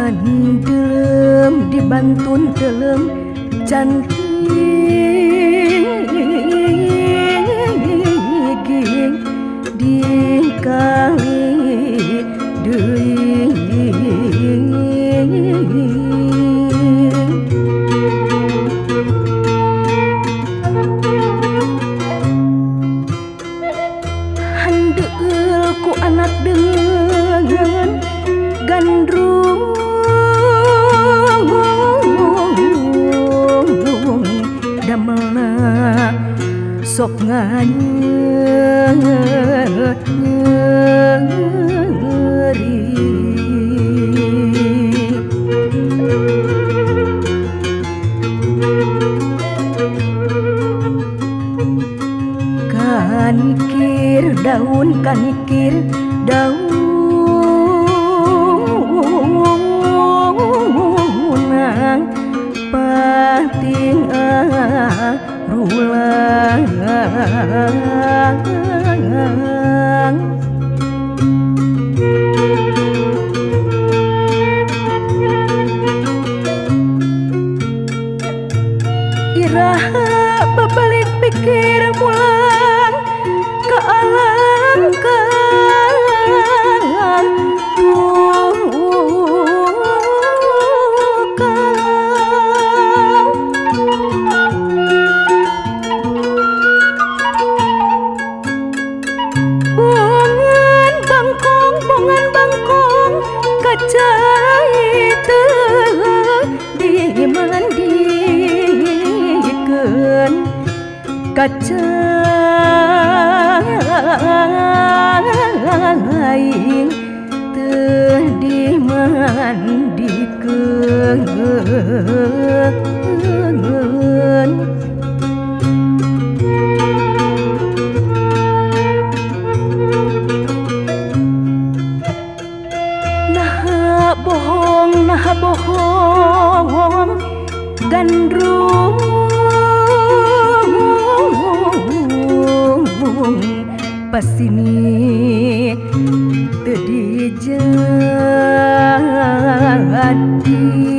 Mandem dibantun telem cantik di kali deui handeul ku anak dengan gandrung damelna sok nganyeri kanikir daun nang pating rulang iraha babalik pikir mulang ke alam kang bongan bangkong kacai teu dimandikeun kacai teu dimandikeun nah bohong gandrung pasini teu dijadi